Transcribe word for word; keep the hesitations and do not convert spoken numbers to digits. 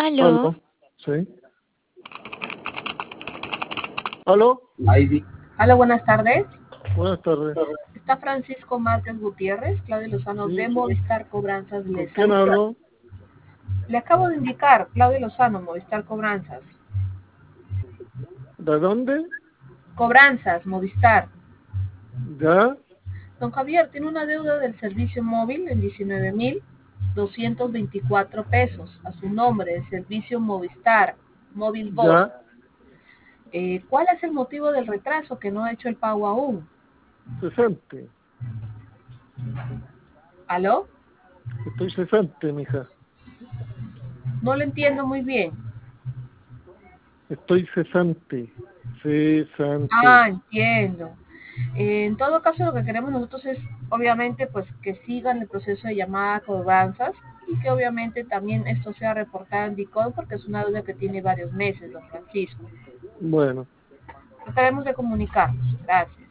Aló. Aló, sí. Aló, Hola, buenas tardes. buenas tardes. Está Francisco Márquez Gutiérrez, Claudio Lozano de Sí, Movistar Cobranzas ¿con le quién saluda. hablo? Le acabo de indicar, Claudio Lozano, Movistar Cobranzas. ¿De dónde? Cobranzas, Movistar. ¿Ya? Don Javier tiene una deuda del servicio móvil en diecinueve mil doscientos veinticuatro pesos a su nombre, el servicio Movistar, Móvil Voz. ¿Ya? Eh, ¿Cuál es el motivo del retraso que no ha hecho el pago aún? Cesante. ¿Aló? Estoy cesante, mija. No lo entiendo muy bien. Estoy cesante. Cesante. Ah, entiendo. Eh, en todo caso, lo que queremos nosotros es, obviamente, pues que sigan el proceso de llamada a cobranzas y que obviamente también esto sea reportado en DICOM porque es una deuda que tiene varios meses, don Francisco. Bueno. Trataremos de comunicarnos. Gracias.